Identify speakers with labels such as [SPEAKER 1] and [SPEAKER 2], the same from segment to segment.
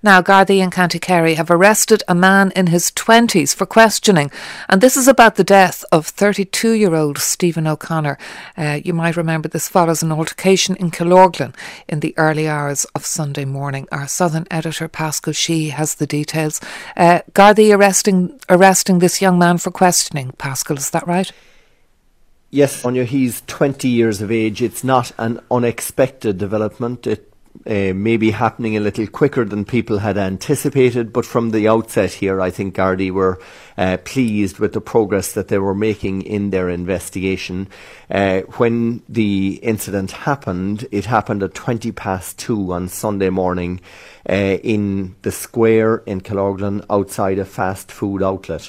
[SPEAKER 1] Now, Gardaí in County Kerry have arrested a man in his 20s for questioning, and this is about the death of 32-year-old Stephen O'Connor. You might remember this follows an altercation in Killorglin in the early hours of Sunday morning. Our Southern editor, Pascal Sheehy, has the details. Gardaí arresting this young man for questioning. Pascal, is that right?
[SPEAKER 2] Yes, Anya, he's 20 years of age. It's not an unexpected development. It may be happening a little quicker than people had anticipated, but from the outset here, I think Gardaí were pleased with the progress that they were making in their investigation. When the incident happened, it happened at 2:20 on Sunday morning in the square in Killorglin outside a fast food outlet.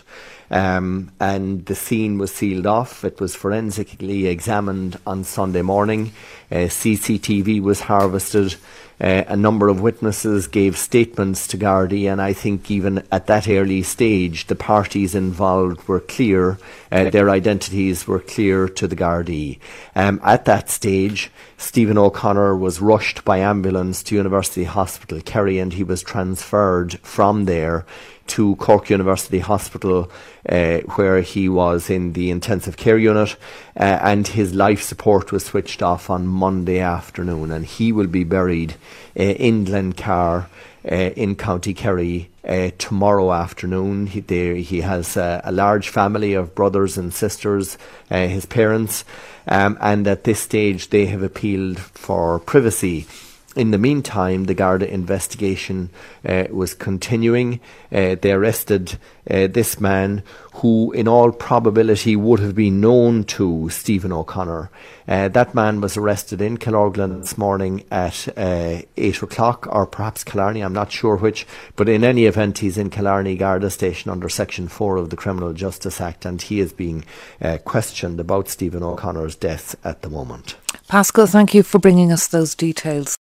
[SPEAKER 2] And the scene was sealed off. It was forensically examined on Sunday morning. CCTV was harvested. A number of witnesses gave statements to Gardaí, and I think even at that early stage, the parties involved were clear. Their identities were clear to the Gardaí. At that stage, Stephen O'Connor was rushed by ambulance to University Hospital Kerry, and he was transferred from there to Cork University Hospital, where he was in the intensive care unit, and his life support was switched off on Monday afternoon, and he will be buried in Glencar in County Kerry tomorrow afternoon. He has a large family of brothers and sisters, his parents, and at this stage they have appealed for privacy. In the meantime, the Garda investigation was continuing. They arrested this man who in all probability would have been known to Stephen O'Connor. That man was arrested in Killorglin this morning at 8 o'clock, or perhaps Killarney, I'm not sure which, but in any event he's in Killarney Garda Station under Section 4 of the Criminal Justice Act, and he is being questioned about Stephen O'Connor's death at the moment.
[SPEAKER 1] Pascal, thank you for bringing us those details.